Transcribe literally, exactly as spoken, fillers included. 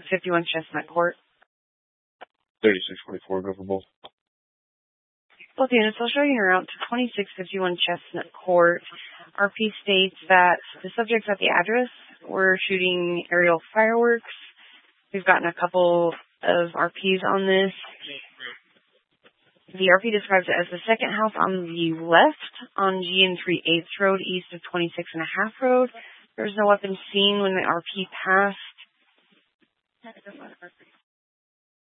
fifty-one Chestnut Court. thirty-six forty-four, go for both. Both units will show you en route to twenty-six fifty-one Chestnut Court. R P states that the subject's at the address. We're shooting aerial fireworks. We've gotten a couple of R Ps on this. The R P describes it as the second house on the left on G N three eighths Road, east of twenty-six and a half Road. There was no weapon seen when the R P passed.